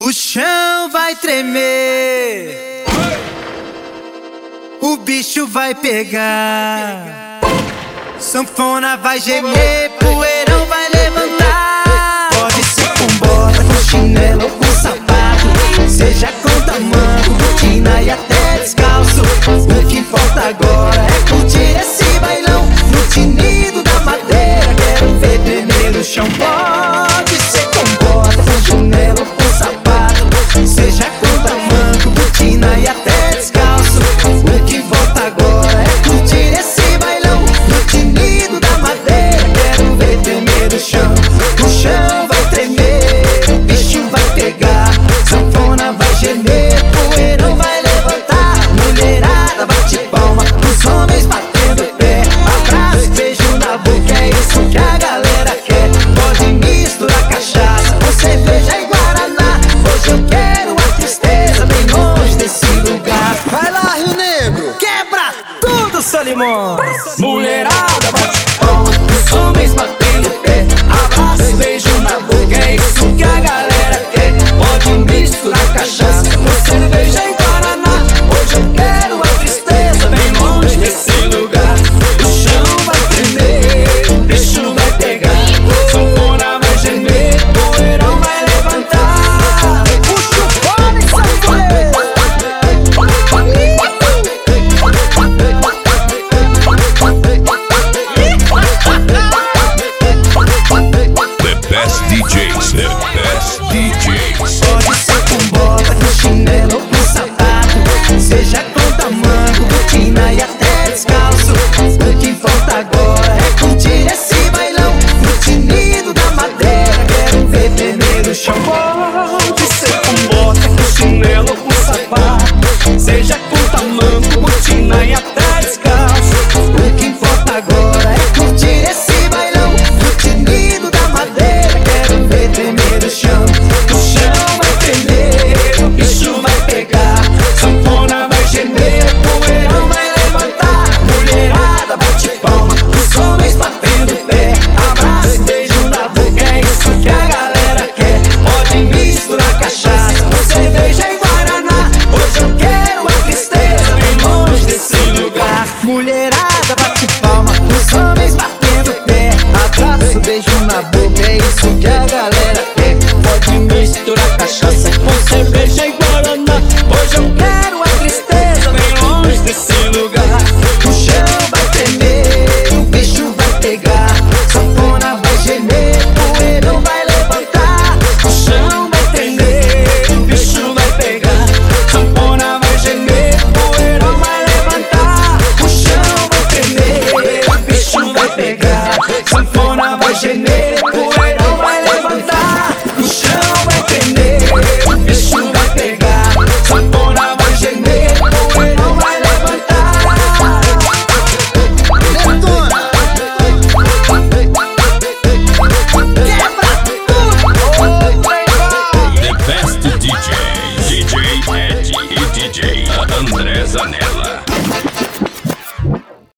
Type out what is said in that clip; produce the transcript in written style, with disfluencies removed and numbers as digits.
O chão vai tremer, o bicho vai pegar, sanfona vai gemer, poeirão vai levantar. Pode ser com bota, com chinelo ou com sapato, seja com tamanco, botina e até descalço. O que importa agora é curtir esse bailão no tinido da madeira. Quero ver tremer o chão. Pode ser com bota, com chinelo ou com sapato, seja com tamanco, botina e até descalço. O que importa agora é curtir esse bailão no tinido da madeira. Quero ver tremer o chão. O chão vai tremer, o bicho vai pegar, sanfona vai gemer, poeirão vai levantar. Mulherada bate palma, os homens batendo pé, abraço, beijo na boca, é isso que a galera quer. Pode misturar cachaça com cerveja e guaraná. Hoje eu quero a tristeza bem longe desse lugar. Vai lá, Rio Negro, quebra tudo, Solimões. Mulherada bate palma, os homens batendo pé, abraço, beijo na boca, é isso que a galera quer. Pode misturar cachaça com cerveja e guaraná. Hoje eu quero a tristeza bem longe desse lugar. O chão vai tremer, o bicho vai pegar, sanfona vai gemer, poeirão vai levantar. Puxa o fone, sanfoneiro. The best DJs, the best DJs. Pode ser com bota, com chinelo ou com sapato, seja com tamanco, botina e até descalço. O que importa agora é curtir esse bailão no tinido da madeira. Quero ver tremer o chão. Pode ser com bota, com chinelo ou com sapato, seja com tamanco, botina e até descalço. O que importa agora é curtir esse bailão no tinido da madeira. Quero ver tremer o chão. O chão vai tremer, o bicho vai pegar, sanfona vai gemer, poeirão vai levantar. Mulherada bate palma, os homens batendo pé, abraço, beijo na boca, é isso que a galera quer. Pode misturar cachaça com cerveja e guaraná. Hoje eu quero a tristeza bem longe desse lugar. Mulherada bate palma, os homens batendo pé, abraço, beijo na boca, é isso que a galera quer. Pode misturar cachaça com cerveja e guaraná. Hoje eu quero a tristeza bem longe desse lugar. O chão vai tremer, o bicho vai pegar, sanfona vai gemer, poeirão vai levantar. O chão vai tremer, o bicho vai pegar, sanfona vai gemer, poeirão vai levantar. O chão vai tremer, o bicho vai pegar, sanfona